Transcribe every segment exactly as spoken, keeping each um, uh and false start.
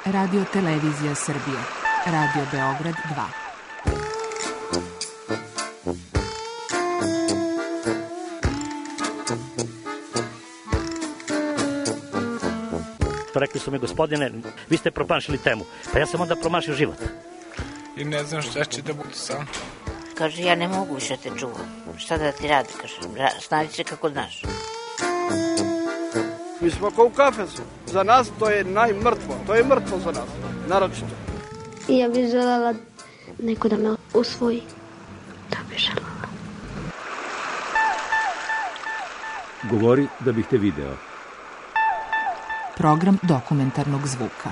Radio Televizija Srbije, Radio Beograd dva. Rekli su mi, gospodine, vi ste promašili temu. Pa ja sam onda promašio život. I ne znam šta će da bude sam. Kaže, ja ne mogu više te čuvam. Šta da ti radi, kaže, snađi se kako znaš. Mi smo kao u kafesu. Za nas to je najmrtvo. To je mrtvo za nas, naročito. Ja bih želela neko da me usvoji. Da bih želela. Govori da bih te video. Program dokumentarnog zvuka.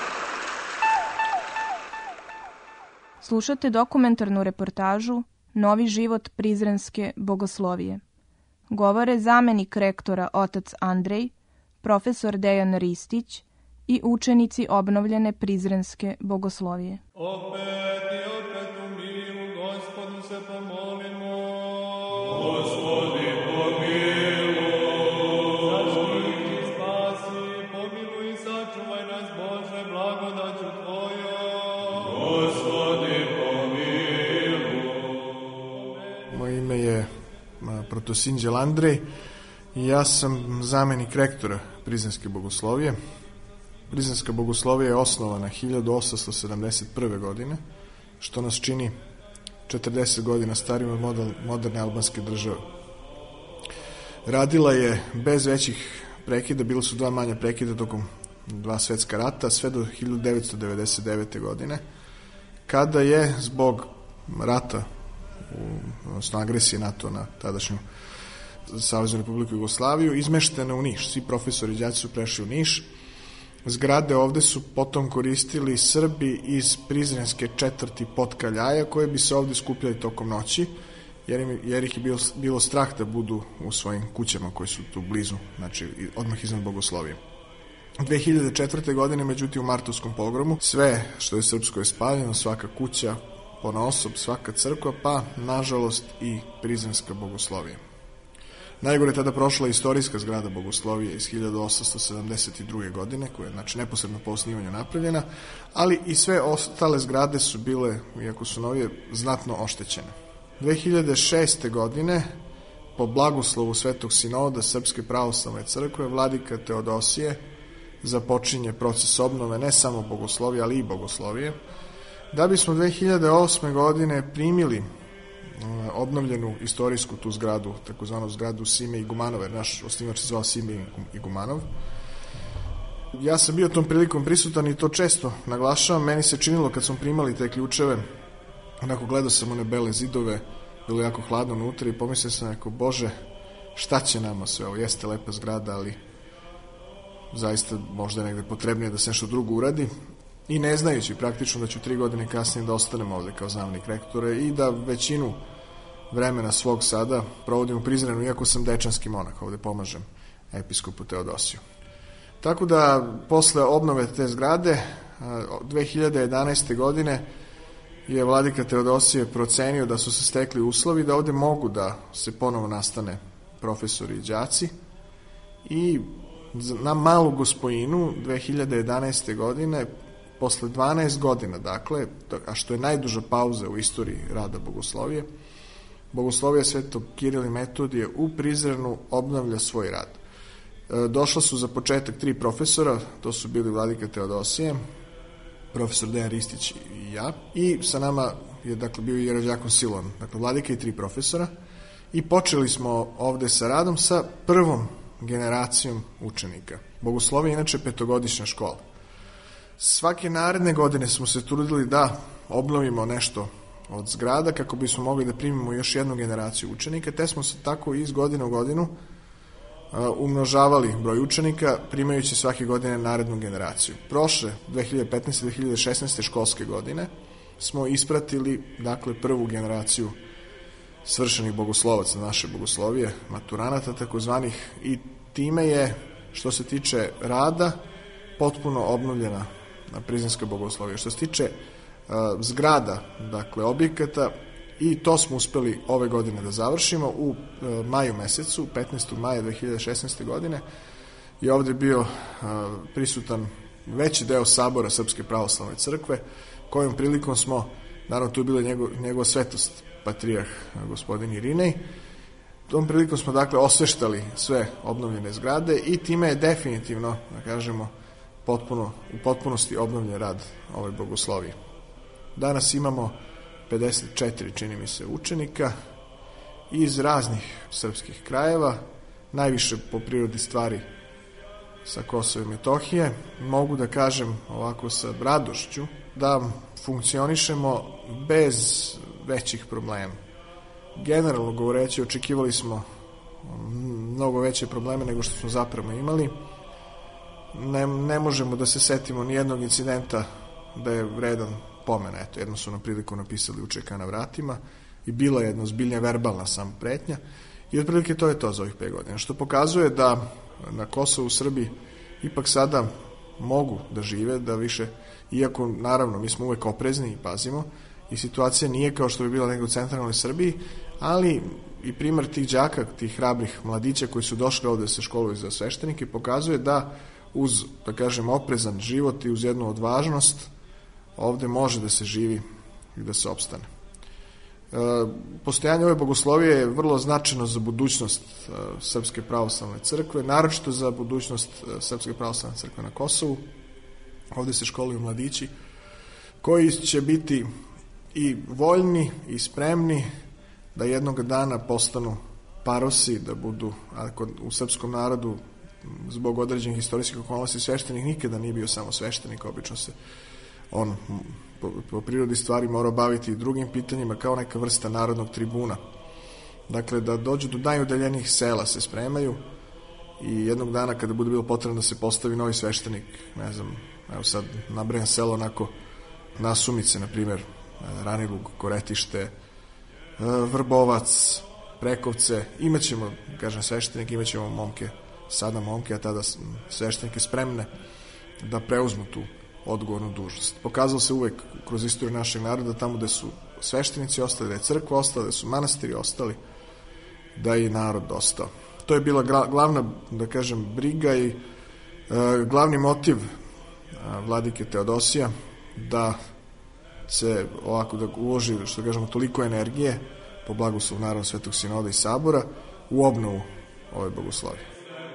Slušate dokumentarnu reportažu Novi život Prizrenske bogoslovije. Govore zamenik rektora otac Andrej, profesor Dejan Ristić i učenici obnovljene Prizrenske bogoslovije. Opet i opet u miru Gospodu se pomolimo. Gospodi pomiluj. Zaštiti, spasi, pomiluj i sačuvaj nas Bože blagodaću Tvojom. Gospodi pomiluj. Moje ime je protosinđel Andrej i ja sam zamenik rektora Prizrenske bogoslovije. Prizrenska bogoslovija je osnovana hiljadu osamsto sedamdeset prve. godine, što nas čini četrdeset godina starijim od moderne albanske države. Radila je bez većih prekida, bilo su dva manja prekida tokom dva svetska rata, sve do hiljadu devetsto devedeset devete. godine, kada je zbog rata, odnosno agresije NATO na tadašnju Saveznu Republiku Jugoslaviju, izmeštena u Niš. Svi profesori i đaci su prešli u Niš. Zgrade ovde su potom koristili Srbi iz Prizrenske četvrti Potkaljaja, koje bi se ovde skupljali tokom noći, jer, im, jer ih je bilo, bilo strah da budu u svojim kućama koji su tu blizu, znači odmah iznad bogoslovije. dve hiljade četvrte. godine, međutim, u martovskom pogromu, sve što je srpsko je spaljeno, svaka kuća ponaosob, svaka crkva, pa, nažalost, i Prizrenska bogoslovija. Najgore je tada prošla istorijska zgrada bogoslovije iz hiljadu osamsto sedamdeset druge. godine, koja je, znači, neposredno po osnivanju napravljena, ali i sve ostale zgrade su bile, iako su novije, znatno oštećene. dve hiljade šeste. godine, po blagoslovu Svetog Sinoda Srpske pravoslavne crkve, vladika Teodosije započinje proces obnove ne samo bogoslovije, ali i bogoslovije, da bismo dve hiljade osme. godine primili obnovljenu istorijsku tu zgradu, takozvanu zgradu Sime Igumanov, jer naš osnivač se zvao Sime Igumanov. Ja sam bio tom prilikom prisutan i to često naglašavam. Meni se činilo kad smo primali te ključeve, onako gledao sam one bele zidove, bilo jako hladno unutra i pomislio sam, neko, Bože, šta će nama sve ovo? Jeste lepa zgrada, ali zaista možda je negde potrebnije da se nešto drugo uradi. I ne znajući praktično da ću tri godine kasnije da ostanem ovde kao zamenik rektora i da većinu vremena svog sada provodim u Prizrenu, iako sam dečanski monak, ovde pomažem episkopu Teodosiju. Tako da, posle obnove te zgrade, dve hiljade jedanaeste. godine je vladika Teodosije procenio da su se stekli uslovi da ovde mogu da se ponovo nastane profesori i đaci i na Malu Gospojinu dve hiljade jedanaeste. godine, posle dvanaest godina, dakle, a što je najduža pauza u istoriji rada bogoslovije, bogoslovija Svetog Kirila i Metodije u Prizrenu obnavlja svoj rad. Došla su za početak tri profesora, to su bili vladika Teodosije, profesor Dejan Ristić i ja, i sa nama je, dakle, bio i Jerođakon Silon, dakle, vladika i tri profesora, i počeli smo ovde sa radom sa prvom generacijom učenika. Bogoslovija je inače petogodišnja škola. Svake naredne godine smo se trudili da obnovimo nešto od zgrada kako bismo mogli da primimo još jednu generaciju učenika, te smo se tako iz godine u godinu umnožavali broj učenika, primajući svake godine narednu generaciju. Prošle dve hiljade petnaeste. dve hiljade šesnaeste. školske godine smo ispratili, dakle, prvu generaciju svršenih bogoslovaca naše bogoslovije, maturanata takozvanih, i time je, što se tiče rada, potpuno obnovljena na Prizrenska bogoslovija. Što se tiče uh, zgrada, dakle, objekata, i to smo uspeli ove godine da završimo u uh, maju mesecu, petnaestog maja dve hiljade šesnaeste. godine, je ovde bio uh, prisutan veći deo sabora Srpske pravoslavne crkve, kojom prilikom smo, naravno tu je bila njegov, njegova svetost patrijarh gospodin Irinej, tom prilikom smo dakle osveštali sve obnovljene zgrade i time je definitivno, da kažemo, potpuno, u potpunosti obnovljen rad ove bogoslovije. Danas imamo pedeset četiri, čini mi se, učenika iz raznih srpskih krajeva, najviše po prirodi stvari sa Kosova i Metohije. Mogu da kažem ovako sa radošću da funkcionišemo bez većih problema. Generalno govoreći, očekivali smo mnogo veće probleme nego što smo zapravo imali. Ne, ne možemo da se setimo ni jednog incidenta da je vredan pomena. Eto, jedno su nam priliku napisali učeka na vratima i bila je jedna zbiljna verbalna samo pretnja i otprilike to je to za ovih pet godina. Što pokazuje da na Kosovu, u Srbiji ipak sada mogu da žive, da više, iako naravno mi smo uvek oprezni i pazimo i situacija nije kao što bi bila negdje u centralnoj Srbiji, ali i primer tih đaka, tih hrabrih mladića koji su došli ovde da se školuju za sveštenike pokazuje da uz, da kažem, oprezan život i uz jednu odvažnost ovde može da se živi i da se opstane. E, postojanje ove bogoslovije je vrlo značajno za budućnost e, Srpske pravoslavne crkve, naročito za budućnost e, Srpske pravoslavne crkve na Kosovu. Ovde se školuju mladići koji će biti i voljni i spremni da jednog dana postanu parosi, da budu, ako u srpskom narodu zbog određenih istorijskih okolnosti sveštenik nikada nije bio samo sveštenik, obično se on po, po prirodi stvari mora baviti i drugim pitanjima kao neka vrsta narodnog tribuna. Dakle, da dođu do najudaljenijih sela se spremaju i jednog dana kada bude bilo potrebno da se postavi novi sveštenik, ne znam, evo sad nabrajam selo onako Nasumice, na primjer, Ranilug, Koretište, Vrbovac, Prekovce, imaćemo, kažem, sveštenik, imaćemo momke, sada momke, a tada sveštenike spremne da preuzmu tu odgovornu dužnost. Pokazalo se uvek kroz istoriju našeg naroda, tamo gde su sveštenici ostali, da je crkva ostala, da su manastiri ostali, da je i narod ostao. To je bila glavna, da kažem, briga i e, glavni motiv a, vladike Teodosija da se ovako da uloži, što kažemo, toliko energije po blagoslovu naravno Svetog Sinoda i Sabora u obnovu ove bogoslovije.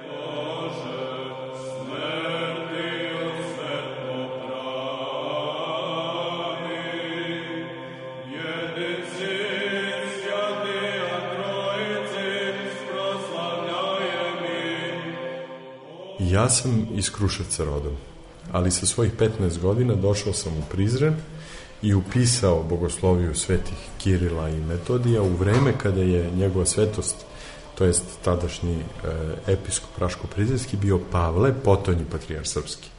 Ja sam iz Kruševca rodom, ali sa svojih petnaest godina došao sam u Prizren i upisao bogosloviju svetih Kirila i Metodija u vreme kada je njegova svetost, to jest tadašnji e, episkop Raško-Prizrenski, bio Pavle, potonji patrijarh srpski.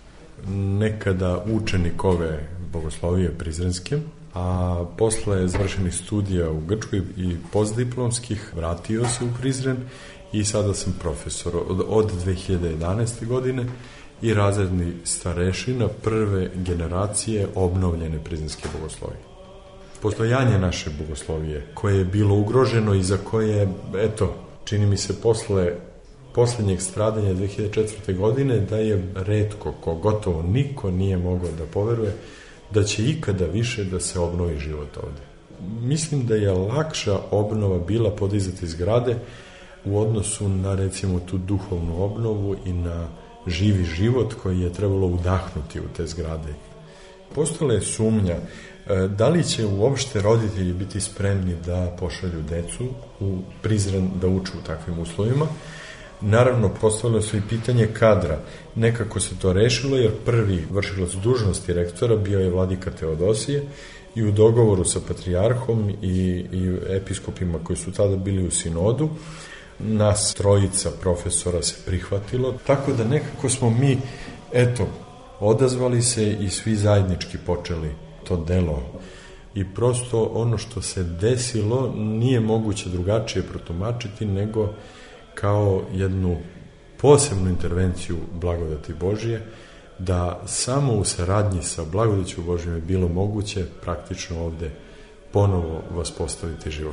Nekada učenik ove bogoslovije prizrenske, a posle završenih studija u Grčkoj i postdiplomskih vratio se u Prizren i sada sam profesor od, od dve hiljade jedanaeste. godine i razredni starešina prve generacije obnovljene prizrenske bogoslovije. Postojanje naše bogoslovije, koje je bilo ugroženo i za koje, eto, čini mi se posle poslednjeg stradanja dve hiljade četvrte. godine, da je retko, ko gotovo niko nije mogao da poveruje da će ikada više da se obnovi život ovde. Mislim da je lakša obnova bila podizati zgrade u odnosu na, recimo, tu duhovnu obnovu i na živi život koji je trebalo udahnuti u te zgrade. Postojala je sumnja da li će uopšte roditelji biti spremni da pošalju decu u Prizren da uče u takvim uslovima. Naravno, postavilo se i pitanje kadra. Nekako se to rešilo, jer prvi vršilac dužnosti rektora bio je vladika Teodosije i u dogovoru sa patrijarhom i, i episkopima koji su tada bili u sinodu, nas trojica profesora se prihvatilo, tako da nekako smo mi, eto, odazvali se i svi zajednički počeli to delo. I prosto ono što se desilo nije moguće drugačije protumačiti nego kao jednu posebnu intervenciju blagodati Božije, da samo u saradnji sa blagodaću Božijom je bilo moguće praktično ovde ponovo vaspostaviti život.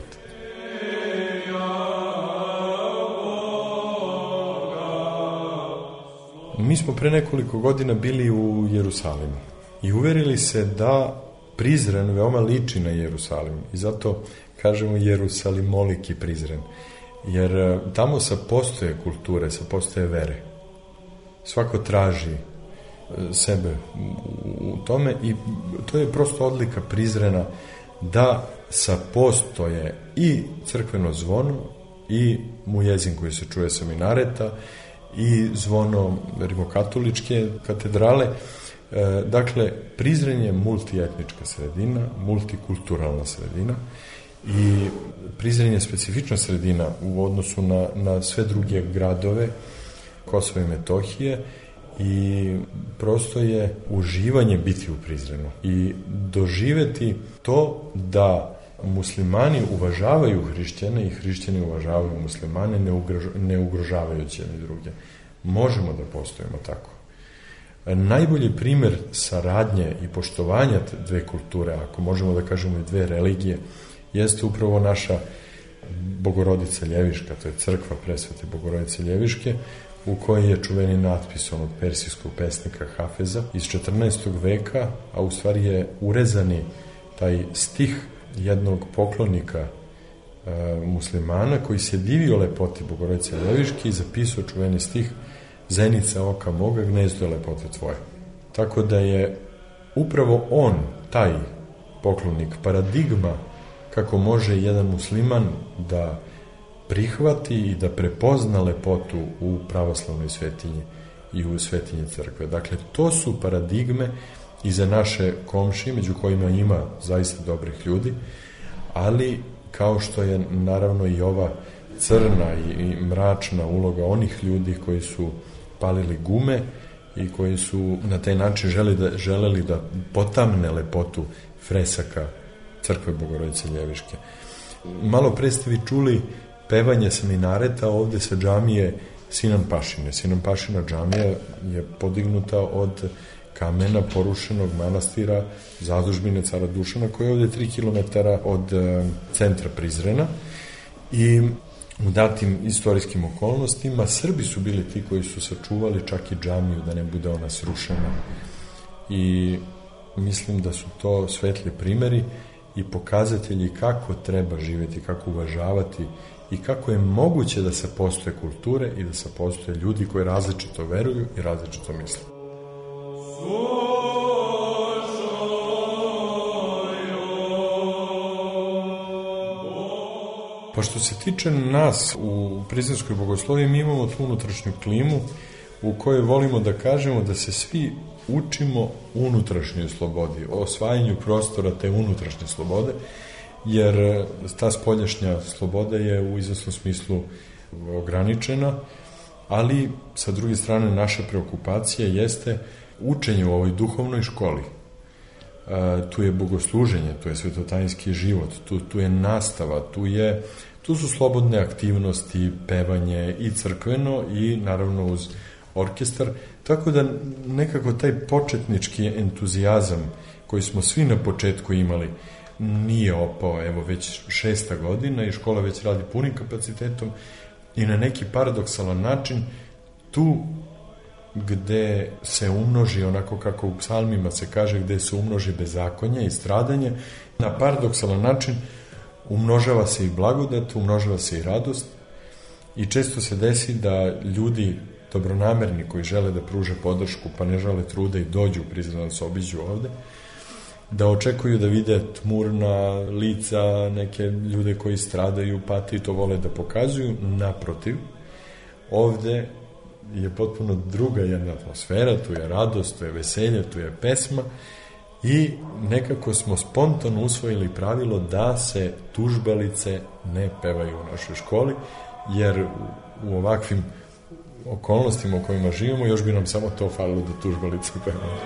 Mi smo pre nekoliko godina bili u Jerusalimu i uverili se da Prizren veoma liči na Jerusalim i zato kažemo Jerusalimoliki Prizren, jer tamo sa postoje kulture, sa postoje vere. Svako traži sebe u tome i to je prosto odlika Prizrena da sa postoje i crkveno zvono i mujezin koji se čuje sa minareta i zvono rimokatoličke katedrale. E, dakle, Prizren je multietnička sredina, multikulturalna sredina i Prizren je specifična sredina u odnosu na, na sve druge gradove Kosova i Metohije i prosto je uživanje biti u Prizrenu i doživeti to da muslimani uvažavaju hrišćane i hrišćani uvažavaju muslimane, ne, ugrož, ne ugrožavajući jedni druge. Možemo da postojimo tako. Najbolji primer saradnje i poštovanja dve kulture, ako možemo da kažemo i dve religije, jeste upravo naša Bogorodica Ljeviška, to je crkva Presvete Bogorodice Ljeviške, u kojoj je čuveni natpis onog persijskog pesnika Hafeza iz četrnaestog veka, a u stvari je urezani taj stih jednog poklonika e, muslimana koji se divio lepoti Bogorodice Ljeviške i zapisao čuveni stih Zenica oka moga, gnezdo je lepote tvoje. Tako da je upravo on, taj poklonik, paradigma kako može jedan musliman da prihvati i da prepozna lepotu u pravoslavnoj svetinji i u svetinji crkve. Dakle, to su paradigme i za naše komšije, među kojima ima zaista dobrih ljudi, ali kao što je naravno i ova crna i, i mračna uloga onih ljudi koji su palili gume i koji su na taj način želi da, želeli da potamne lepotu fresaka crkve Bogorodice Ljeviške. Malo pre ste vi čuli pevanje sa minareta ovde sa džamije Sinan Pašine. Sinan Pašina džamija je podignuta od kamena porušenog manastira zadužbine cara Dušana, koji je ovde tri kilometara od e, centra Prizrena i u datim istorijskim okolnostima Srbi su bili ti koji su sačuvali čak i džamiju da ne bude ona srušena i mislim da su to svetli primeri i pokazatelji kako treba živjeti, kako uvažavati i kako je moguće da se postoje kulture i da se postoje ljudi koji različito veruju i različito misle. Pa što se tiče nas u Prizrenskoj bogosloviji, mi imamo tu unutrašnju klimu u kojoj volimo da kažemo da se svi učimo unutrašnjoj slobodi, o osvajanju prostora te unutrašnje slobode, jer ta spoljašnja sloboda je u izvesnom smislu ograničena, ali sa druge strane naša preokupacija jeste učenje u ovoj duhovnoj školi. E, tu je bogosluženje, tu je svetotajinski život, tu, tu je nastava, tu, je, tu su slobodne aktivnosti, pevanje i crkveno i naravno uz orkestar, tako da nekako taj početnički entuzijazam koji smo svi na početku imali nije opao, evo već šesta godina i škola već radi punim kapacitetom i na neki paradoksalan način tu gde se umnoži, onako kako u psalmima se kaže, gde se umnoži bezakonje i stradanje, na paradoksalan način umnožava se i blagodat, umnožava se i radost i često se desi da ljudi dobronamerni koji žele da pruže podršku pa ne žele truda i dođu u Prizren da se obiđu ovde, da očekuju da vide tmurna lica, neke ljude koji stradaju, pati i to vole da pokazuju. Naprotiv, ovde je potpuno druga jedna atmosfera, tu je radost, tu je veselje, tu je pesma i nekako smo spontano usvojili pravilo da se tužbalice ne pevaju u našoj školi, jer u ovakvim okolnostima u kojima živimo još bi nam samo to falilo da tužbalice pevamo.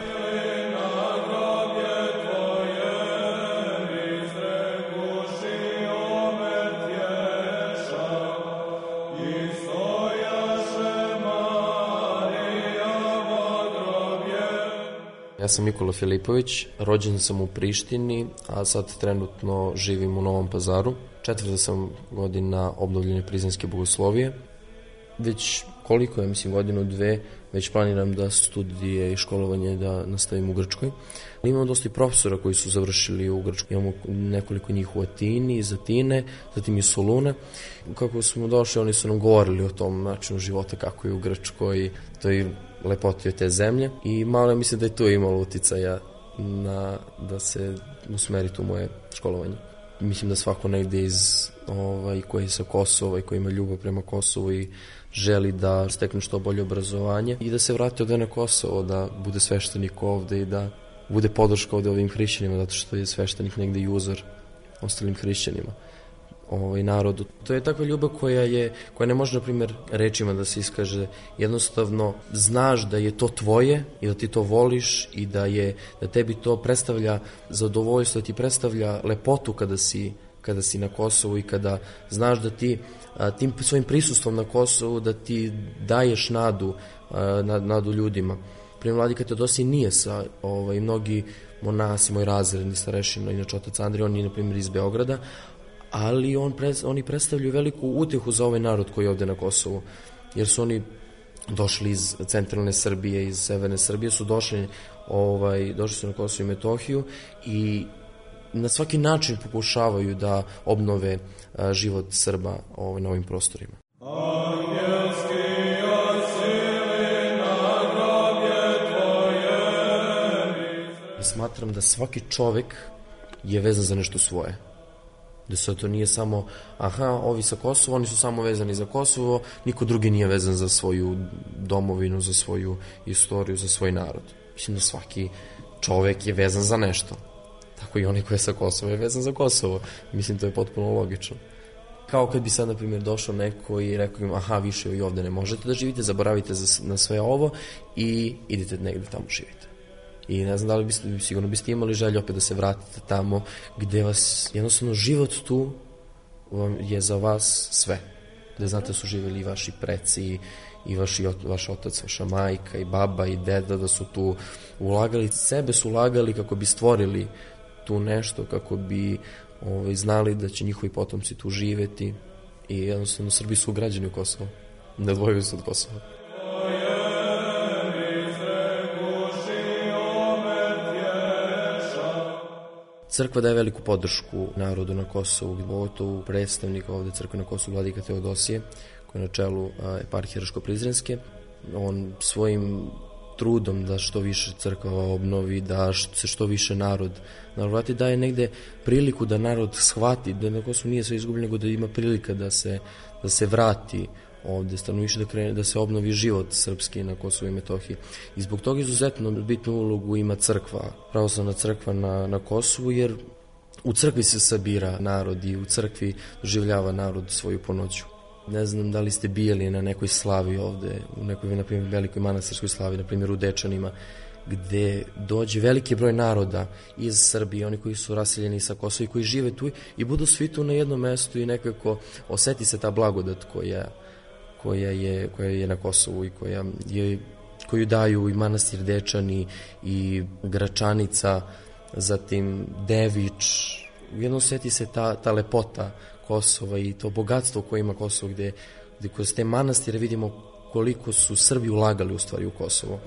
Ja sam Nikola Filipović, rođen sam u Prištini, a sad trenutno živim u Novom Pazaru. Četvrta sam godina obnovljene Prizrenske bogoslovije. Već koliko, ja mislim godinu, dve, već planiram da studije i školovanje da nastavim u Grčkoj. Imamo dosta i profesora koji su završili u Grčkoj. Imamo nekoliko njih u Atini, iz Atine, zatim iz Soluna. Kako smo došli, oni su nam govorili o tom načinu života kako je u Grčkoj, to je lepoti te zemlje. I malo mislim da je to imalo uticaja na, da se usmeri tu moje školovanje. Mislim da svako negde iz ovaj, koji je sa Kosova i koji ima ljubav prema Kosovu i želi da stekne što bolje obrazovanje i da se vrati ovde na Kosovo, da bude sveštenik ovde i da bude podrška ovde ovim hrišćanima, zato što je sveštenik negde i uzor ostalim hrišćanima, ovaj, narodu. To je takva ljubav koja je, koja ne može, na primjer, rečima da se iskaže. Jednostavno, znaš da je to tvoje i da ti to voliš i da je, da tebi to predstavlja zadovoljstvo, da ti predstavlja lepotu kada si, kada si na Kosovu i kada znaš da ti a, tim svojim prisustvom na Kosovu da ti daješ nadu, a, nadu ljudima. Primjer, Vladika Teodosije nije sa ovaj, mnogi monasi, moj razredni starešina, inače otac Andrej, on je, na primjer, iz Beograda, ali on pres, oni predstavljaju veliku utehu za ovaj narod koji je ovde na Kosovu, jer su oni došli iz centralne Srbije, iz severne Srbije, su došli, ovaj, došli su na Kosovo i Metohiju i na svaki način pokušavaju da obnove a, život Srba ovaj, na ovim prostorima. Smatram da svaki čovek je vezan za nešto svoje. Da se to nije samo, aha, ovi sa Kosova, oni su samo vezani za Kosovo, niko drugi nije vezan za svoju domovinu, za svoju istoriju, za svoj narod. Mislim da svaki čovek je vezan za nešto. Tako i onaj koji je sa Kosova je vezan za Kosovo. Mislim, to je potpuno logično. Kao kad bi sad, na primjer, došao neko i rekao im, aha, više i ovde ne možete da živite, zaboravite na sve ovo i idite negde tamo živite. I ne znam da li biste, sigurno biste imali želju opet da se vratite tamo gde vas, jednostavno, život tu je za vas sve. Gde znate da su živjeli i vaši preci, i vaši, vaš otac, vaša majka, i baba, i deda, da su tu ulagali, sebe su ulagali kako bi stvorili tu nešto, kako bi ovaj, znali da će njihovi potomci tu živeti. I jednostavno, Srbi su građani u Kosovo. Ne odvojili se od Kosova. Crkva daje veliku podršku narodu na Kosovu, pogotovo predstavnik ovde crkve na Kosovu, Vladika Teodosije, koji je na čelu eparhije Raško-Prizrenske. On svojim trudom da što više crkava obnovi, da se što više narod navrati, daje negde priliku da narod shvati da na Kosovu nije sve izgubljeno, nego da ima prilika da se, da se vrati ovde, stanovništvo, da krene, da se obnovi život srpski na Kosovu i Metohiji. I zbog toga izuzetno bitnu ulogu ima crkva, pravoslavna crkva na, na Kosovu, jer u crkvi se sabira narod i u crkvi doživljava narod svoju ponoću. Ne znam da li ste bijeli na nekoj slavi ovde, u nekoj, na primjer, velikoj manastirskoj slavi, na primjer u Dečanima, gde dođe veliki broj naroda iz Srbije, oni koji su raseljeni sa Kosova i koji žive tu i budu svi tu na jednom mestu i nekako oseti se ta blagodat koja koja je, koja je na Kosovu i koja je, koju daju i manastir Dečani i Gračanica, zatim Devič. Jedno osjeti se ta, ta lepota Kosova i to bogatstvo koje ima Kosovo, gde, gde kroz te manastire vidimo koliko su Srbi ulagali u stvari u Kosovo.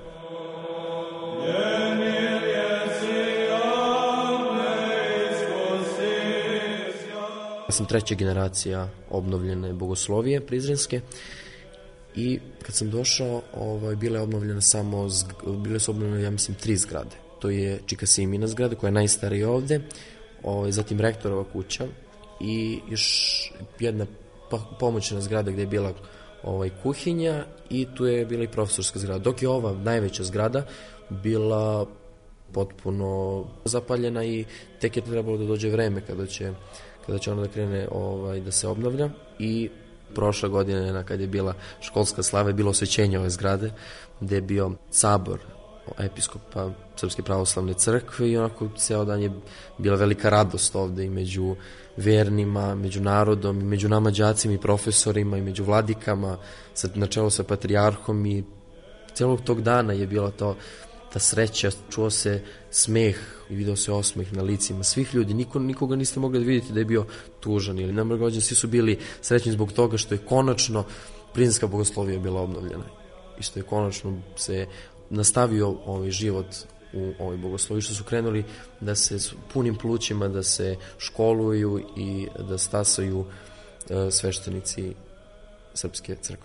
Ja sam treća generacija obnovljene bogoslovije prizrenske i kad sam došao, ovaj, bila je obnovljena samo, bile su obnovljene, ja mislim, tri zgrade. To je Čika Simina zgrada, koja je najstarija ovde, ovaj, zatim rektorova kuća i još jedna pomoćna zgrada gde je bila ovaj, kuhinja i tu je bila i profesorska zgrada. Dok je ova najveća zgrada bila potpuno zapaljena i tek je trebalo da dođe vreme kada će kada će ona da krene ovaj, da se obnavlja i prošle godine kad je bila školska slava je bilo osvećenje ove zgrade gde je bio sabor episkopa Srpske pravoslavne crkve i onako ceo dan je bila velika radost ovde i među vernima, među narodom i među nama đacima i profesorima i među vladikama sa, na čelu sa patrijarhom i celog tog dana je bila to ta sreća, čuo se smeh i video se osmeh na licima svih ljudi, Niko, nikoga niste mogli da vidite da je bio tužan ili namrgođen, svi su bili srećni zbog toga što je konačno Prizrenska bogoslovija bila obnovljena i što je konačno se nastavio ovaj život u ovoj bogosloviji, što su krenuli da se s punim plućima da se školuju i da stasaju uh, sveštenici Srpske crkve.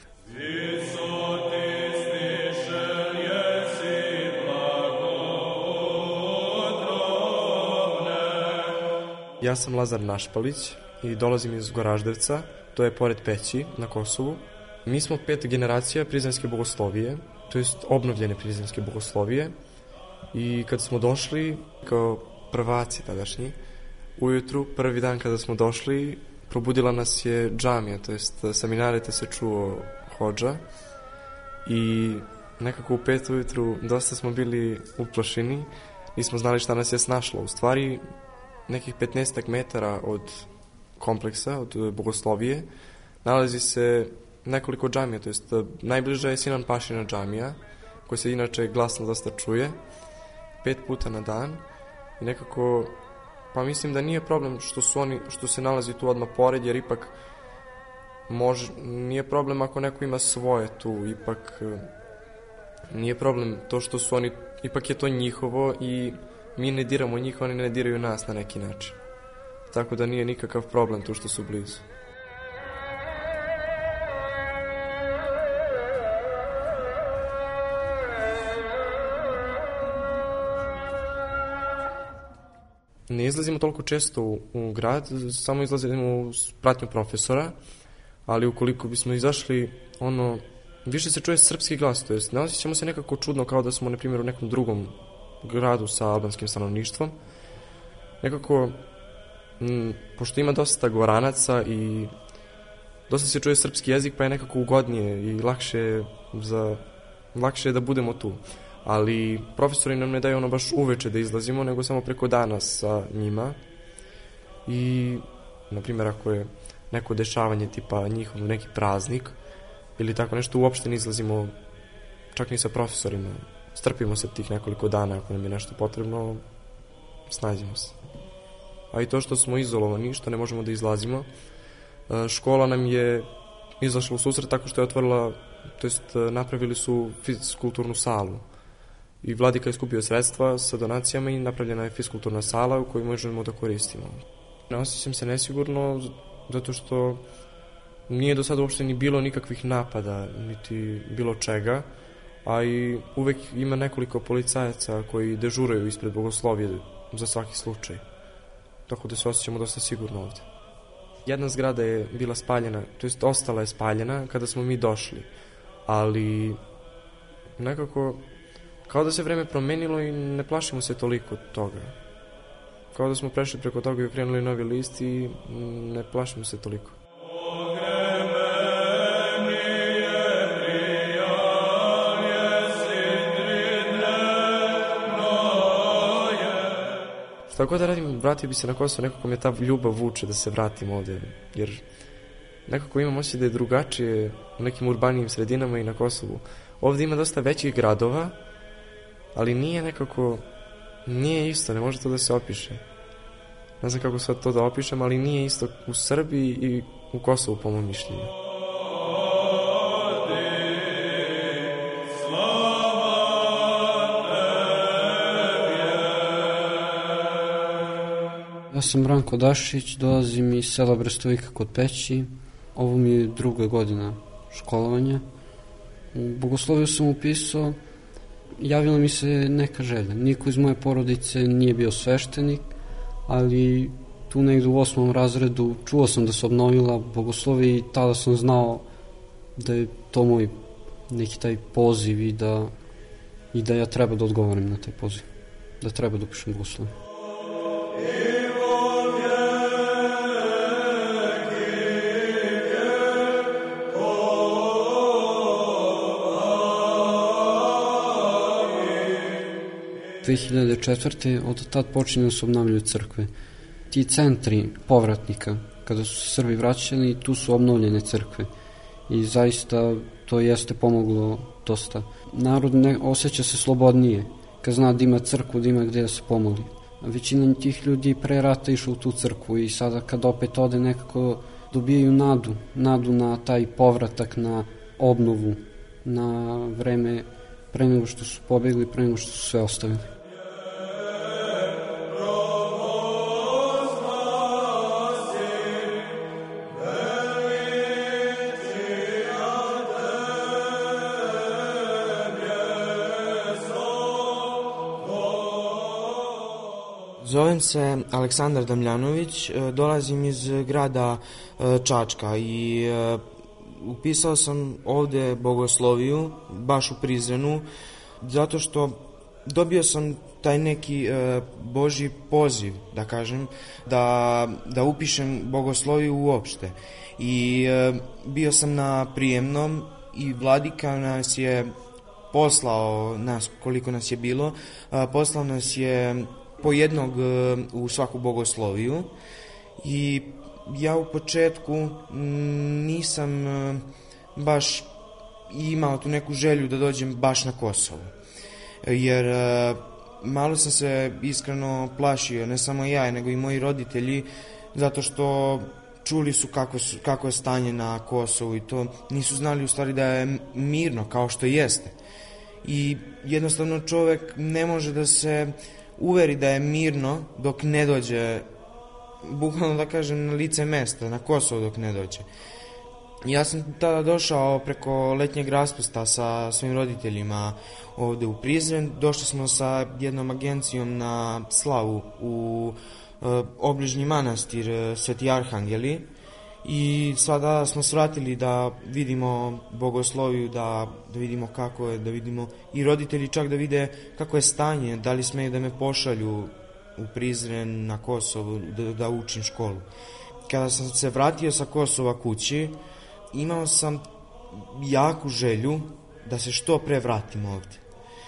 Ja sam Lazar Našpalić i dolazim iz Goraždevca, to je pored Peći na Kosovu. Mi smo peta generacija prizrenske bogoslovije, to jest obnovljene prizrenske bogoslovije, i kad smo došli kao prvaci tadašnji, ujutru, prvi dan kada smo došli, probudila nas je džamija, to jest sa minareta se čuo hodža i nekako u pet ujutru dosta smo bili uplašeni, nismo znali šta nas je snašlo. U stvari, nekih petnaestak metara od kompleksa, od bogoslovije, nalazi se nekoliko džamija, to jest najbliža je Sinan Pašina džamija, koja se inače glasno dosta čuje, pet puta na dan i nekako, pa mislim da nije problem što su oni, što se nalazi tu odmah pored, jer ipak može, nije problem ako neko ima svoje tu, ipak nije problem to što su oni, ipak je to njihovo i mi ne diramo njih, oni ne diraju nas na neki način. Tako da nije nikakav problem tu što su blizu. Ne izlazimo toliko često u, u grad, samo izlazimo u pratnju profesora, ali ukoliko bismo izašli, ono, više se čuje srpski glas, to jest ne osjećamo se nekako čudno kao da smo, na primjer, u nekom drugom gradu sa albanskim stanovništvom. Nekako, m, pošto ima dosta Goranaca i dosta se čuje srpski jezik, pa je nekako ugodnije i lakše, za, lakše je da budemo tu. Ali profesori nam ne daju ono baš uveče da izlazimo, nego samo preko dana sa njima. I, na primjer, ako je neko dešavanje tipa njihov neki praznik ili tako nešto, uopšte ne izlazimo čak ni sa profesorima. Strpimo se tih nekoliko dana, ako nam je nešto potrebno, snađimo se. A i to što smo izolovani, što ne možemo da izlazimo, škola nam je izašla u susret tako što je otvorila, to jest napravili su fiskulturnu salu. I vladika je skupio sredstva sa donacijama i napravljena je fiskulturna sala u kojoj možemo da koristimo. Ne osjećam se nesigurno zato što nije do sada uopšte ni bilo nikakvih napada, niti bilo čega, a i uvek ima nekoliko policajaca koji dežuraju ispred bogoslovije za svaki slučaj. Tako da se osjećamo dosta sigurno ovde. Jedna zgrada je bila spaljena, to jest ostala je spaljena kada smo mi došli, ali nekako kao da se vreme promenilo i ne plašimo se toliko toga. Kao da smo prešli preko toga i okrenuli novi list i ne plašimo se toliko. Šta god da radim, vratio bi se na Kosovo, nekako me ta ljubav vuče da se vratim ovde, jer nekako imam osjećaj da je drugačije u nekim urbanijim sredinama i na Kosovu. Ovde ima dosta većih gradova, ali nije nekako, nije isto, ne može to da se opiše. Ne znam kako sad to da opišem, ali nije isto u Srbiji i u Kosovu, po mom mišljenju. Ja sam Branko Dašić, dolazim iz sela Brestovika kod Peći. Ovo mi je druga godina školovanja. U bogosloviju sam upisao, javila mi se neka želja. Niko iz moje porodice nije bio sveštenik, ali tu negde u osmom razredu čuo sam da se obnovila bogoslovija i tada sam znao da je to moj neki taj poziv i da, i da ja treba da odgovorim na taj poziv, da treba da upišem bogosloviju. dve hiljade četvrte. od tad počinju da se obnavljaju crkve. Ti centri povratnika, kada su se Srbi vraćali, tu su obnovljene crkve. I zaista to jeste pomoglo dosta. Narod ne osjeća se slobodnije, kad zna da ima crkvu, da ima gde da se pomoli. A većina tih ljudi pre rata išla u tu crkvu i sada kad opet ode nekako dobijaju nadu, nadu na taj povratak, na obnovu na vreme pre nego što su pobegli, pre nego što su sve ostavili. Zovem se Aleksandar Damljanović, dolazim iz grada Čačka i upisao sam ovde bogosloviju, baš u Prizrenu, zato što dobio sam taj neki Božji poziv, da kažem, da, da upišem bogosloviju uopšte. I bio sam na prijemnom i vladika nas je poslao, nas, koliko nas je bilo, poslao nas je po jednog u svaku bogosloviju i ja u početku nisam baš imao tu neku želju da dođem baš na Kosovo, jer malo sam se iskreno plašio, ne samo ja, nego i moji roditelji, zato što čuli su kako, su, kako je stanje na Kosovu i to nisu znali u stvari da je mirno kao što jeste. I jednostavno čovek ne može da se uveri da je mirno dok ne dođe, bukvalno da kažem, na lice mesta, na Kosovo dok ne dođe. Ja sam tada došao preko letnjeg raspusta sa svojim roditeljima ovde u Prizren. Došli smo sa jednom agencijom na slavu u e, obližnji manastir Sveti Arhangeli i sada smo svratili da vidimo bogosloviju, da, da vidimo kako je, da vidimo i roditelji čak da vide kako je stanje, da li smeju da me pošalju u Prizren, na Kosovo, da, da učim školu. Kada sam se vratio sa Kosova kući, imao sam jaku želju da se što pre vratim ovde.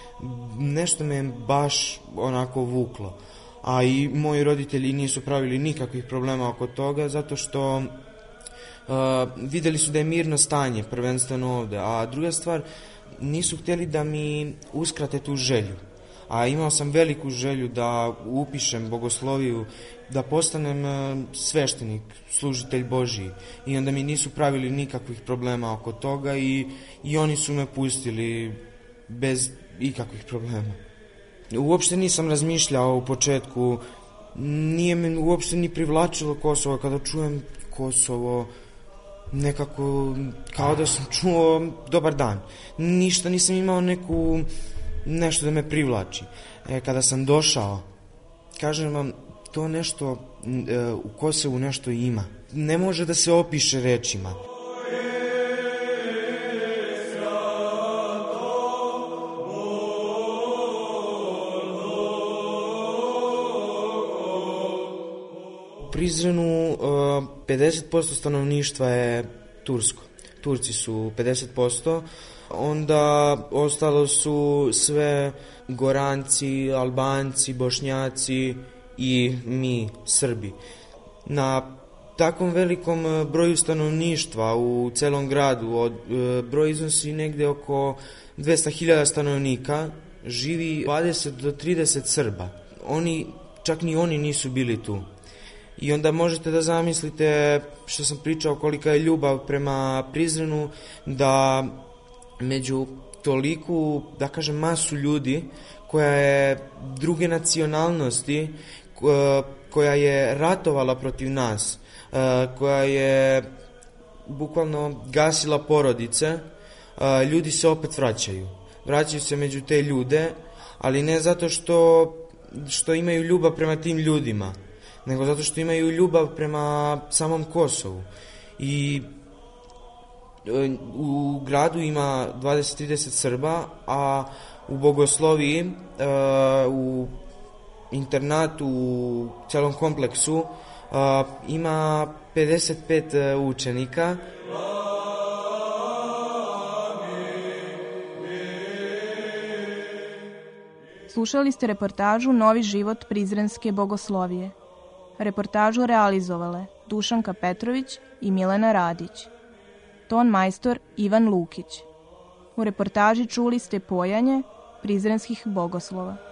Nešto me baš onako vuklo, a i moji roditelji nisu pravili nikakvih problema oko toga, zato što Uh, videli su da je mirno stanje prvenstveno ovde, a druga stvar, nisu htjeli da mi uskrate tu želju, a imao sam veliku želju da upišem bogosloviju, da postanem uh, sveštenik, služitelj Božiji, i onda mi nisu pravili nikakvih problema oko toga i, i oni su me pustili bez ikakvih problema. Uopšte nisam razmišljao u početku, nije me uopšte ni privlačilo Kosovo. Kada čujem Kosovo, nekako kao da sam čuo dobar dan. Ništa nisam imao neku, nešto da me privlači. E, kada sam došao, kažem vam, to nešto, e, u Kosovu nešto ima. Ne može da se opiše rečima. U Prizrenu pedeset posto stanovništva je tursko. Turci su pedeset posto, onda ostalo su sve Goranci, Albanci, Bošnjaci i mi, Srbi. Na takvom velikom broju stanovništva u celom gradu, od, broj iznosi negde oko dvesta hiljada stanovnika, živi dvadeset do trideset Srba. Oni, čak ni oni nisu bili tu. I onda možete da zamislite, što sam pričao, kolika je ljubav prema Prizrenu, da među toliku, da kažem, masu ljudi koja je druge nacionalnosti, koja je ratovala protiv nas, koja je bukvalno gasila porodice, ljudi se opet vraćaju. Vraćaju se među te ljude, ali ne zato što, što imaju ljubav prema tim ljudima, nego zato što imaju ljubav prema samom Kosovu. I u gradu ima dvadeset do trideset Srba, a u bogosloviji, u internatu, u celom kompleksu ima pedeset pet učenika. Slušali ste reportažu Novi život Prizrenske bogoslovije. Reportažu realizovale Dušanka Petrović i Milena Radić. Ton majstor Ivan Lukić. U reportaži čuli ste pojanje prizrenskih bogoslova.